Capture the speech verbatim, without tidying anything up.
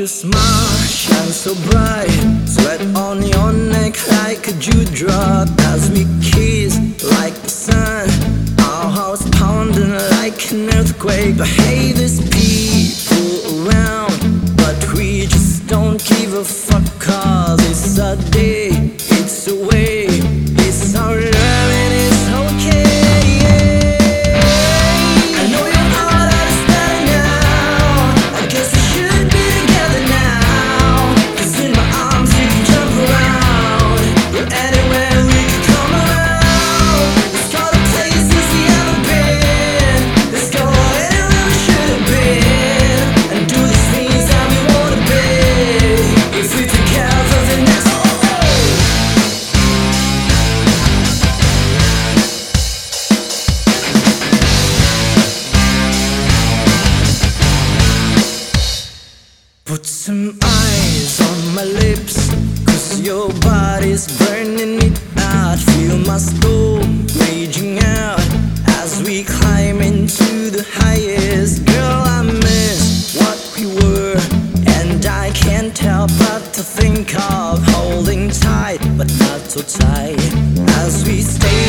your smile shines so bright, sweat on your neck like a dewdrop as we kiss like the sun. Our hearts pounding like an earthquake. But hey, there's people around, but we just don't give a fuck. Cause it's a day, it's a way, it's our love and it's okay, yeah. I know you're all understand now. I guess we should be together now. Cause in my arms you can jump around. You're anywhere we can come around. Let's go to places we haven't been. Let's go anywhere we should have been. And do the things that we wanna be. If we together then that's put some eyes on my lips, cause your body's burning it out. Feel my soul raging out as we climb into the highest. Girl, I miss what we were, and I can't help but to think of holding tight, but not so tight, as we stay